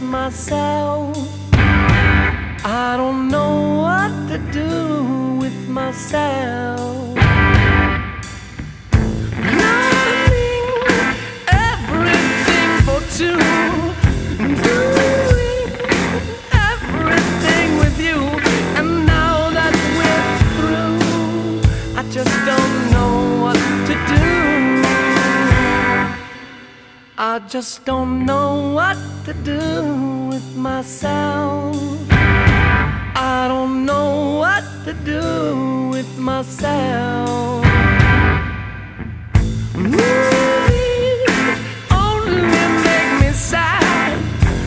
myself. I don't know what to do with myself. Learning everything for two, doing everything with you, and now that we're through, I just don't know what to do. I just don't know what to do with myself. I don't know what to do with myself. Movies only make me sad.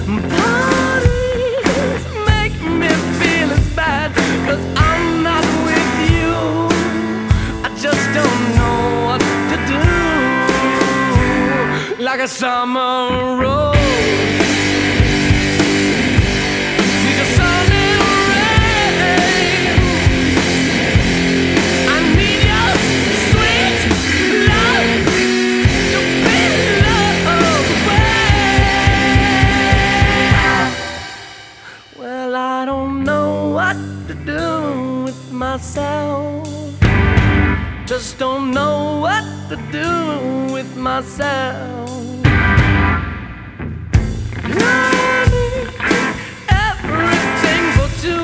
Parties make me feel as bad, 'cause I'm not with you. I just don't know what to do. Like a summer rose, need a sun and rain. I need your sweet love to be loved away. Well, I don't know what to do with myself. Just don't know what to do with myself. Learning everything for two,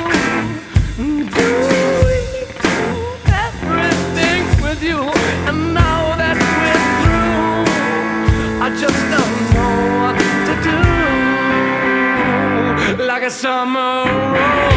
doing everything with you, and now that we're through, I just don't know what to do. Like a summer rose.